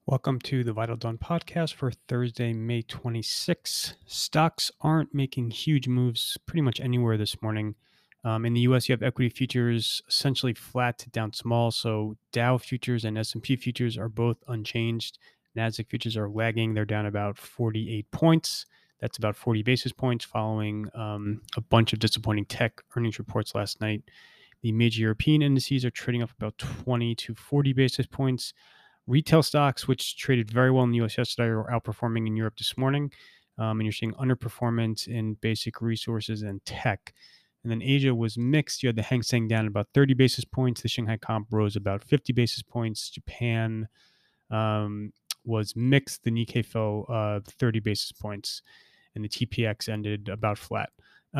Welcome to the Vital Dawn podcast for Thursday, May 26th. Stocks aren't making huge moves pretty much anywhere this morning. In the US, you have equity futures essentially flat to down small. So Dow futures and S&P futures are both unchanged. Nasdaq futures are lagging. They're down about 48 points. That's about 40 basis points following a bunch of disappointing tech earnings reports last night. The major European indices are trading up about 20 to 40 basis points. Retail stocks, which traded very well in the US yesterday, are outperforming in Europe this morning. And you're seeing underperformance in basic resources and tech. And then Asia was mixed. You had the Hang Seng down about 30 basis points. The Shanghai Comp rose about 50 basis points. Japan was mixed. The Nikkei fell 30 basis points. And the TPX ended about flat.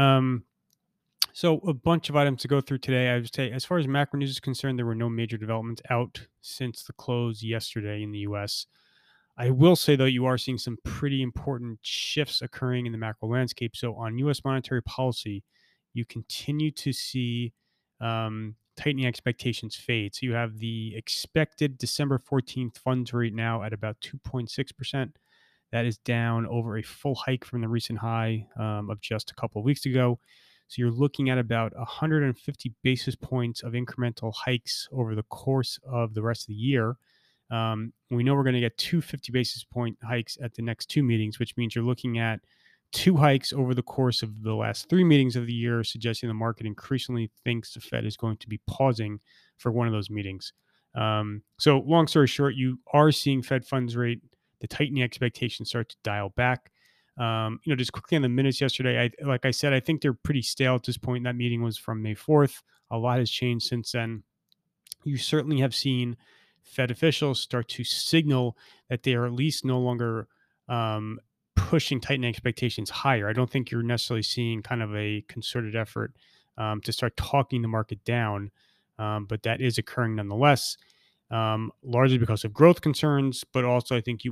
So a bunch of items to go through today. I would say, as far as macro news is concerned, there were no major developments out since the close yesterday in the U.S. I will say, though, you are seeing some pretty important shifts occurring in the macro landscape. So on U.S. monetary policy, you continue to see tightening expectations fade. So you have the expected December 14th funds rate now at about 2.6%. That is down over a full hike from the recent high of just a couple of weeks ago. So you're looking at about 150 basis points of incremental hikes over the course of the rest of the year. We know we're going to get 250 basis point hikes at the next two meetings, which means you're looking at two hikes over the course of the last three meetings of the year, suggesting the market increasingly thinks the Fed is going to be pausing for one of those meetings. So long story short, you are seeing Fed funds rate, the tightening expectations start to dial back. Just quickly on the minutes yesterday, like I said, I think they're pretty stale at this point. That meeting was from May 4th. A lot has changed since then. You certainly have seen Fed officials start to signal that they are at least no longer pushing tightening expectations higher. I don't think you're necessarily seeing kind of a concerted effort to start talking the market down, but that is occurring nonetheless, largely because of growth concerns. But also, I think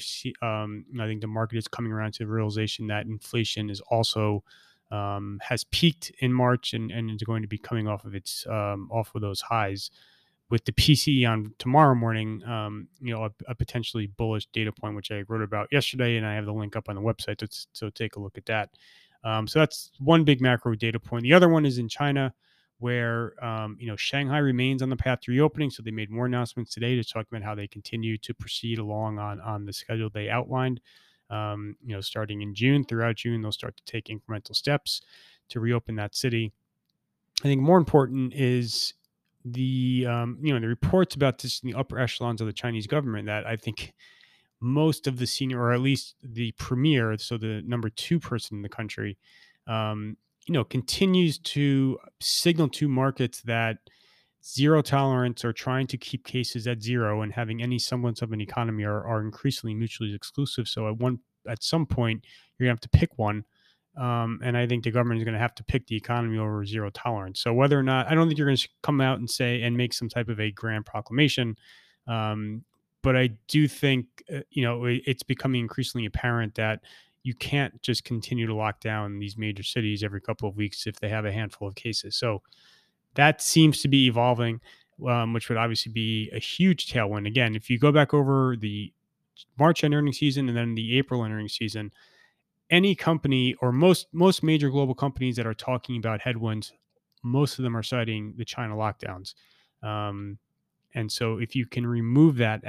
I think the market is coming around to the realization that inflation is also has peaked in March and is going to be coming off of off of those highs with the PCE on tomorrow morning, a potentially bullish data point, which I wrote about yesterday, and I have the link up on the website. So take a look at that. So that's one big macro data point. The other one is in China, where Shanghai remains on the path to reopening. So they made more announcements today to talk about how they continue to proceed along on the schedule they outlined. Starting in June, throughout June, they'll start to take incremental steps to reopen that city. I think more important is the reports about this in the upper echelons of the Chinese government, that I think most of the senior, or at least the premier, so the number two person in the country, continues to signal to markets that zero tolerance, or trying to keep cases at zero and having any semblance of an economy, are increasingly mutually exclusive. So at some point, you're gonna have to pick one. And I think the government is going to have to pick the economy over zero tolerance. So whether or not, I don't think you're going to come out and say and make some type of a grand proclamation. But I do think, it's becoming increasingly apparent that you can't just continue to lock down these major cities every couple of weeks if they have a handful of cases. So that seems to be evolving, which would obviously be a huge tailwind. Again, if you go back over the March end earnings season and then the April end earnings season, any company, or most major global companies that are talking about headwinds, most of them are citing the China lockdowns. And so if you can remove that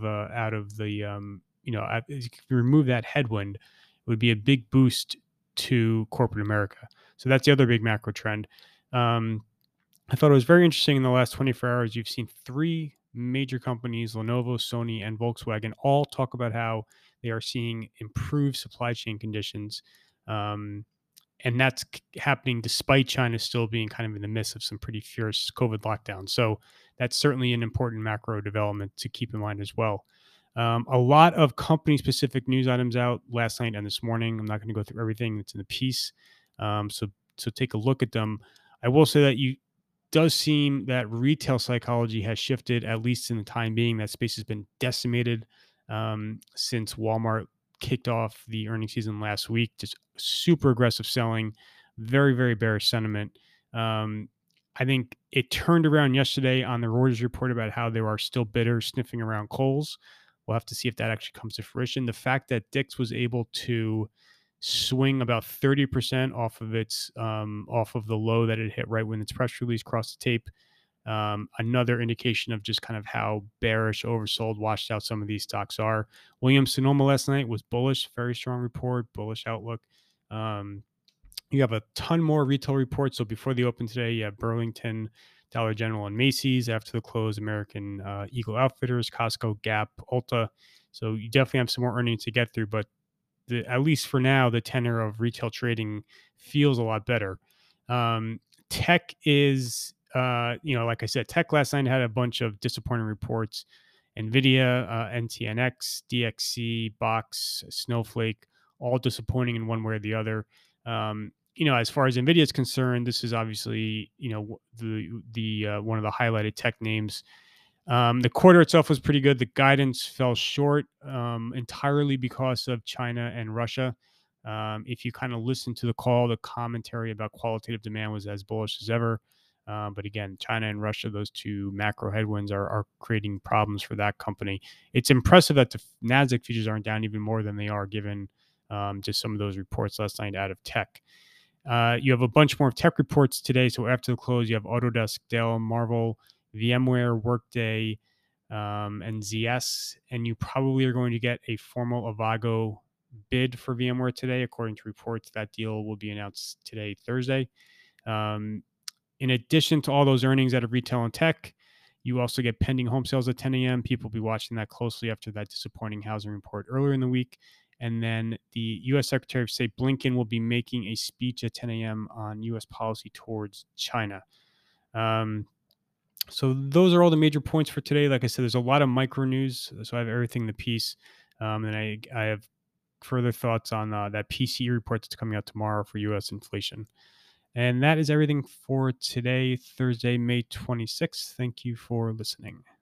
if you can remove that headwind, it would be a big boost to corporate America. So that's the other big macro trend. I thought it was very interesting in the last 24 hours. You've seen three major companies, Lenovo, Sony, and Volkswagen, all talk about how they are seeing improved supply chain conditions. And that's happening despite China still being kind of in the midst of some pretty fierce COVID lockdowns. So that's certainly an important macro development to keep in mind as well. A lot of company specific news items out last night and this morning. I'm not going to go through everything that's in the piece. So take a look at them. I will say that you does seem that retail psychology has shifted, at least in the time being. That space has been decimated since Walmart kicked off the earnings season last week. Just super aggressive selling, very, very bearish sentiment. I think it turned around yesterday on the Reuters report about how there are still bidders sniffing around Kohl's. We'll have to see if that actually comes to fruition. The fact that Dix was able to swing about 30% off of the low that it hit right when its press release crossed the tape. Another indication of just kind of how bearish, oversold, washed out some of these stocks are. Williams Sonoma last night was bullish, very strong report, bullish outlook. You have a ton more retail reports. So before the open today, you have Burlington, Dollar General, and Macy's. After the close, American Eagle Outfitters, Costco, Gap, Ulta. So you definitely have some more earnings to get through, but at least for now, the tenor of retail trading feels a lot better. Tech is, like I said, tech last night had a bunch of disappointing reports. NVIDIA, NTNX, DXC, Box, Snowflake, all disappointing in one way or the other. As far as NVIDIA is concerned, this is obviously, the one of the highlighted tech names. The quarter itself was pretty good. The guidance fell short entirely because of China and Russia. If you kind of listen to the call, the commentary about qualitative demand was as bullish as ever. But again, China and Russia, those two macro headwinds are creating problems for that company. It's impressive that the NASDAQ futures aren't down even more than they are, given just some of those reports last night out of tech. You have a bunch more tech reports today. So after the close, you have Autodesk, Dell, Marvel, VMware, Workday, and ZS. And you probably are going to get a formal Avago bid for VMware today. According to reports, that deal will be announced today, Thursday. In addition to all those earnings out of retail and tech, you also get pending home sales at 10 a.m. People will be watching that closely after that disappointing housing report earlier in the week. And then the U.S. Secretary of State Blinken will be making a speech at 10 a.m. on U.S. policy towards China. So those are all the major points for today. Like I said, there's a lot of micro news. So I have everything in the piece. And I have further thoughts on that PCE report that's coming out tomorrow for U.S. inflation. And that is everything for today, Thursday, May 26th. Thank you for listening.